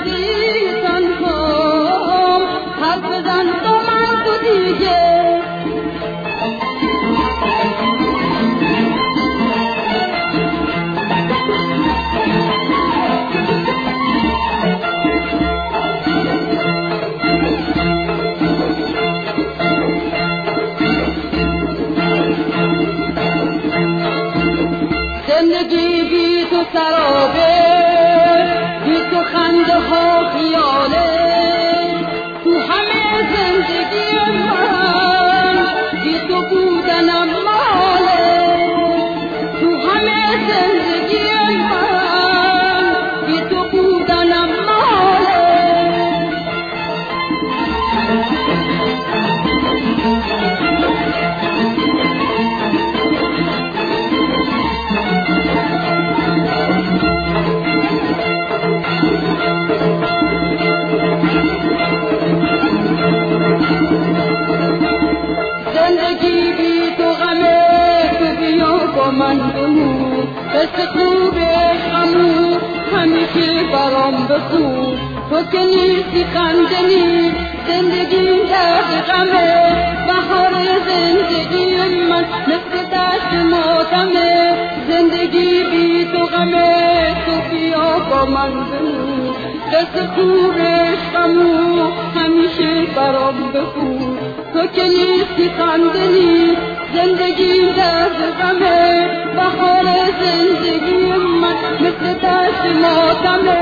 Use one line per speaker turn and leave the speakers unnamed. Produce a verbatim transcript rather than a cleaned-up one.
عزیزان هم حرف بزن با من تو دیگه. زندگی بی تو سرابه، بی تو خنده ها خیاله، تو همه زندگی من بی تو بودنم محاله، تو همه زندگی من بی تو بودنم محاله. زندگی بی تو غمه، تو بیا با من بمون، قصه خوبه همون همیشه برام بخون. تو که نیستی خنده نیست، زندگی درد غمه، بهار زندگی من مثل دشت ماتمه. زندگی بی تو غمه، تو بیا با من بمون، قصه خوبه همون همیشه برام بخون. تو که نیستی خنده نیست، زندگی درد غمه، بهار زندگی من مثل دشت ماتمه.